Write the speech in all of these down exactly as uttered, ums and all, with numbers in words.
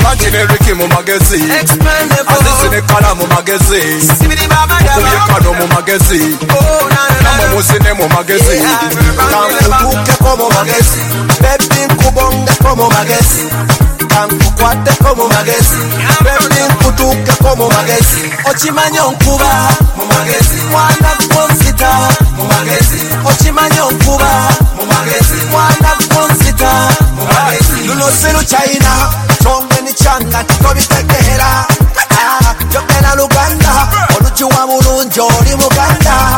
Avanti ne Ricky mu magezi Azizi ne kala mu magezi Kumye kano mu magezi Nama muzine mu magezi Kankutuke ko mu magezi Baby nkubonge ko mu magezi Kankukwate ko mu magezi Baby nkutuke ko mu magezi Ochimanyo nkuba mu magezi Mwana konsita mu magezi Ochimanyo nkuba mu magezi Mwana konsita mu magezi Luno silu China Chonge ni changa tiko bitekehera Jokena Luganda Oluchiwa mulungi oli Muganda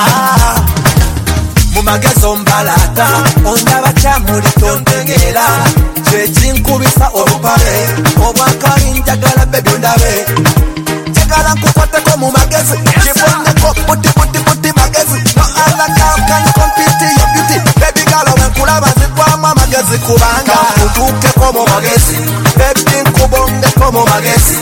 Mu magezo mbalata Ondaba chamuli tontegera Chechinkubisa olupale Obwakali njagala baby ondabe Njagala nkukwateko mu magezi Chiboneko buti buti buti magezi No other girl can compete your beauty Baby girl wenkulaba zikwamu amagezi kubanga Nkutukeko mu magezi Baby nkubongeko mu magezi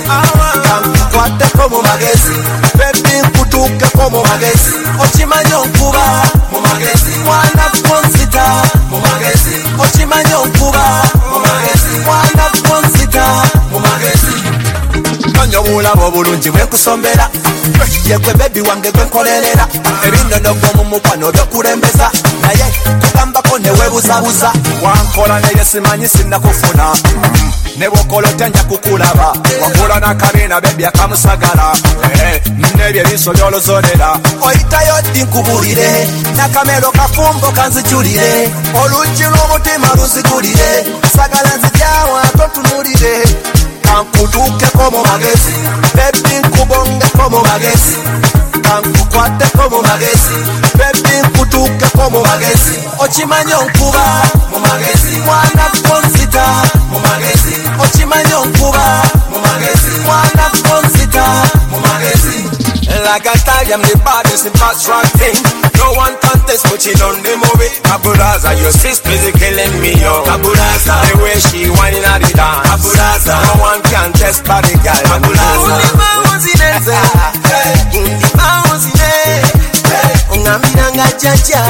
Nkukwateko mu magezi Baby nkutukeko mu magezi Ochimanyo nkuba mu magezi Mwana konsita mu magezi Ochimanyo nkuba mu magezi Mwana konsita mu magezi Nonyo bulabo bulungi bwekusombera Yekwe baby wange gwenkolerera Ebinono mu mukwano byokulembeza Naye kugambako newebuzabuza Wankola naye simanyi sinnakufuna Nebokolote nja kukulaba Wakola nakabina baby akamusagala Nebye biso byolozolera Oyitayo ddi nkubulire Nakamero kafumbo kanzijulire Oluggi lw'omutima luzigulire Sagala nzijyawa totunulire Kankutukeko mu magezi Baby nkubongeko mu magezi Kankukwateko mu magezi Baby nkutukeko mu magezi Ochimanyo nkuba mu magezi Mwana konsita mu magezi Ochimanyo nkuba mu magezi Mwana konsita mu magezi Like I tell you, I'm the baddest in fast track thing. No one contest, but she done the movie. Kabulaza, your sister's killing me, yo. Kabulaza, the way she whining at the dance. Kabulaza, no one can test body girl. Kabulaza, undi maunzineze, undi maunzine, ungambira ngajaja,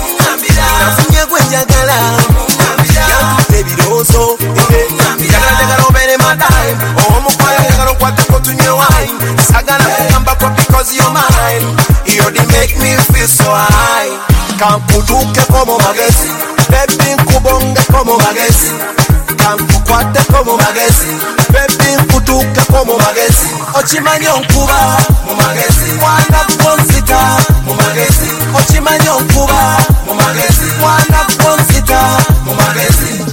nafunye kwenjagala, yangute birozo, yagala jagala obere madime, omukwaya yagala nkwate kotunye wine, sagala kugamba kwa because you're mine, you dey make me feel so high. Kankutukeko mu magezi, baby nkubongeko mu magezi, kankukwateko mu magezi, baby nkutukeko mu magezi, ochimanyo nkuba mu magezi, mwana konsita mu magezi, ochimanyo nkuba mu magezi, mwana konsita mu magezi.